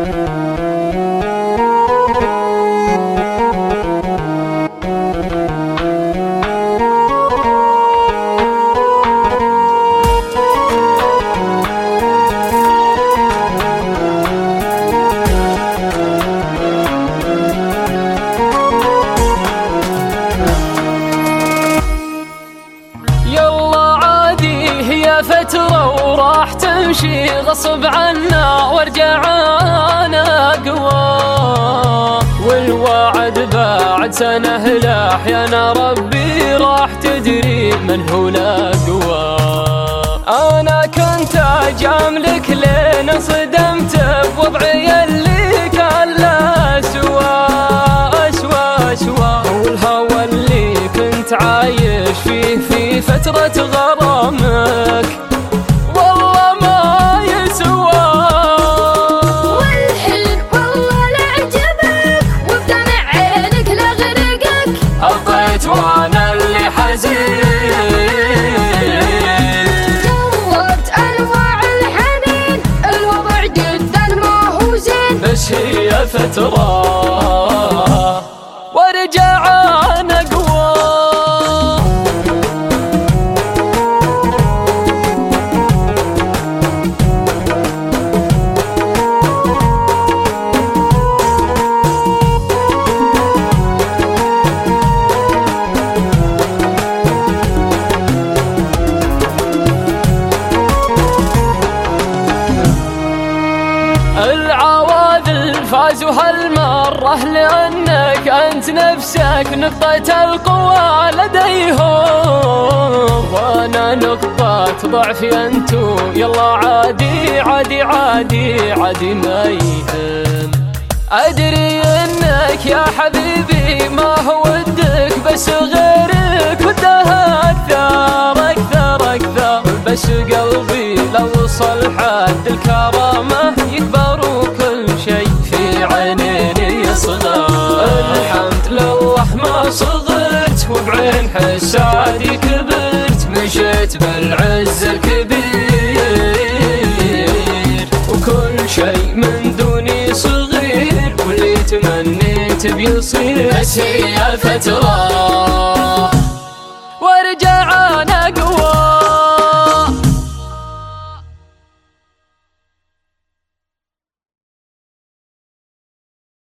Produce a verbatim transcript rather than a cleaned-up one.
فترة وراح تمشي غصب عنا ورجعنا قوى، والوعد بعد سنة لأحيانا ربي راح تدري من هو لا قوى. أنا كنت أجاملك لين انصدمت بوضعي اللي كان لا سوى أسوى أسوى، والهوى اللي كنت عايش فيه في فترة غرامك والله ما يسوى. والحلم والله لعجبك وبدمع عينك لغرقك، قضيت وانا اللي حزين جربت انواع الحنين الوضع جدا ما هو زين، بس هي فترة ورجعنا قوى. العواذل فازوا هالمرة لأنك أنت نفسك نقطة القوى لديهم، وأنا نقطة ضعفي أنتو يلا عادي عادي عادي عادي ما يهم. أدري إنك يا حبيبي ما هو ودك بس غيرك ودها أكثر أكثر أكثر، بس قلبي لو وصل حد الكرامة يكبر وكل شيء في عينيني يصغر. الحمد لله ما صغرت وبعين حسادي كبرت، مشيت بالعز الكبير وكل شيء من دوني صغير، واللي تمنيت بيصير، بس هي فترة ورجعنا